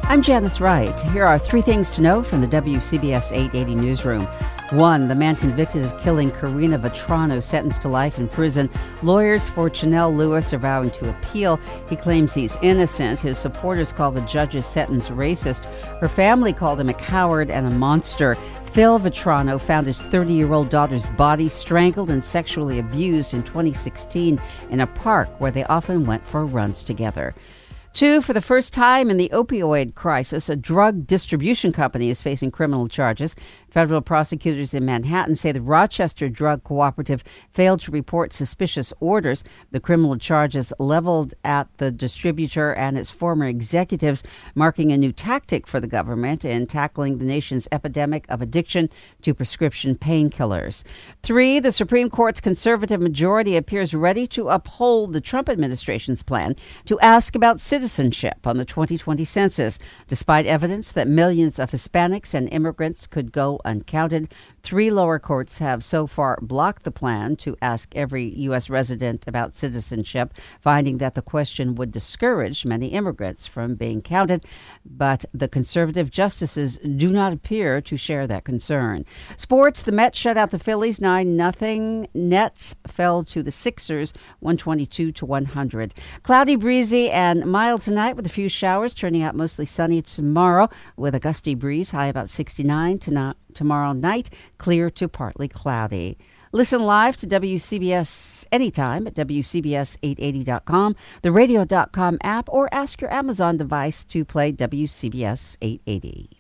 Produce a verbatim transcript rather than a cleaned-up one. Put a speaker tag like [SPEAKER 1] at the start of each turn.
[SPEAKER 1] I'm Janice Wright. Here are three things to know from the W C B S eight eighty newsroom. One, the man convicted of killing Karina Vetrano sentenced to life in prison. Lawyers for Chanel Lewis are vowing to appeal. He claims he's innocent. His supporters call the judge's sentence racist. Her family called him a coward and a monster. Phil Vetrano found his thirty-year-old daughter's body strangled and sexually abused in twenty sixteen in a park where they often went for runs together. Two, for the first time in the opioid crisis, a drug distribution company is facing criminal charges. Federal prosecutors in Manhattan say the Rochester Drug Cooperative failed to report suspicious orders. The criminal charges leveled at the distributor and its former executives, marking a new tactic for the government in tackling the nation's epidemic of addiction to prescription painkillers. Three, the Supreme Court's conservative majority appears ready to uphold the Trump administration's plan to ask about citizenship on the twenty twenty census, despite evidence that millions of Hispanics and immigrants could go uncounted. Three lower courts have so far blocked the plan to ask every U S resident about citizenship, finding that the question would discourage many immigrants from being counted. But the conservative justices do not appear to share that concern. Sports, the Mets shut out the Phillies nine nothing. Nets fell to the Sixers one twenty-two to one hundred. Cloudy, breezy, and mild tonight with a few showers, turning out mostly sunny tomorrow with a gusty breeze, high about sixty-nine. Tonight, tomorrow night, clear to partly cloudy. Listen live to W C B S anytime at W C B S eight eighty dot com, the radio dot com app, or ask your Amazon device to play W C B S eight eighty.